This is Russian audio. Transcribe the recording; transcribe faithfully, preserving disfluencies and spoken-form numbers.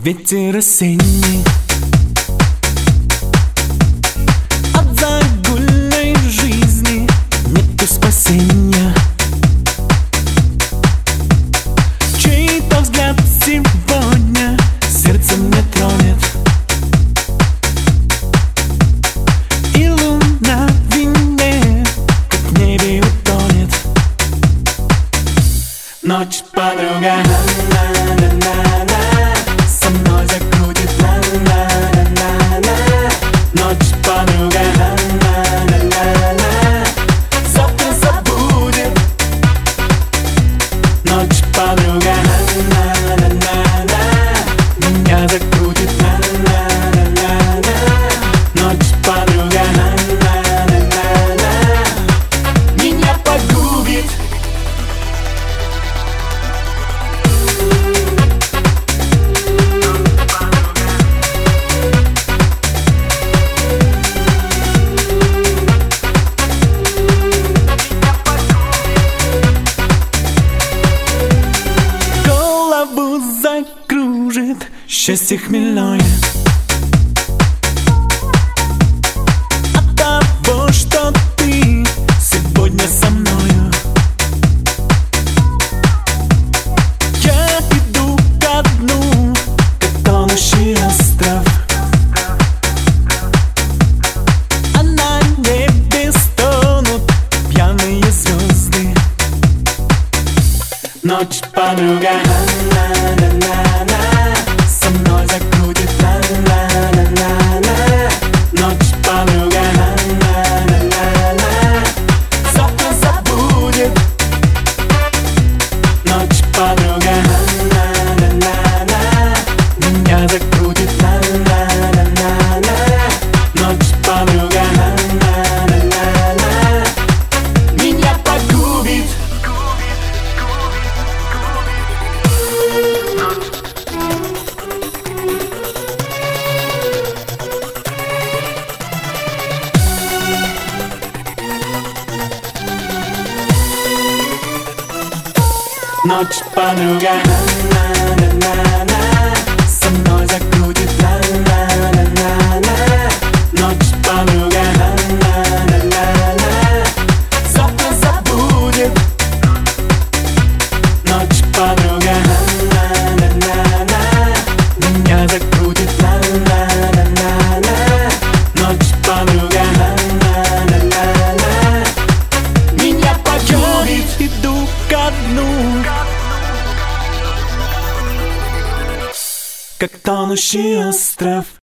ветер осенний. От загульной жизни нету спасения. Чей-то взгляд сегодня сердце мне тронет, и луна в вине, как в небе утонет. Ночь, подруга, на-на-на-на-на, со мной закрутит на-на-на-на-на. Ночь, подруга, на-на-на-на-на, завтра забудет. Ночь, подруга, на-на-на-на-на, меня закрутит на-на-на-на-на. Ночь, подруга, на-на-на-на-на, меня погубит. Закружит счастье хмельное от того, что ты сегодня со мною. Я иду ко дну, как тонущий остров, а на небе стонут пьяные звезды. Ночь, подруга, на-на-на-на-на, со мной закрутит на-на-на-на-на. Ночь, подруга, на-на-на-на-на, завтра забудет. Ночь, подруга, на-на-на-на-на, меня закрутит на-на-на-на-на. Ночь, подруга, на-на-на-на-на, меня погубит. Ночь, подруга, на-на-на-на-на, со мной закрутит на-на-на-на-на. Ночь, подруга, на-на-на-на-на, завтра забудет. Ночь, подруга, на-на-на-на-на, меня закрутит на-на-на-на-на. Ночь, подруга, на-на-на-на-на, меня погубит. Иду ко дну, как тонущий остров.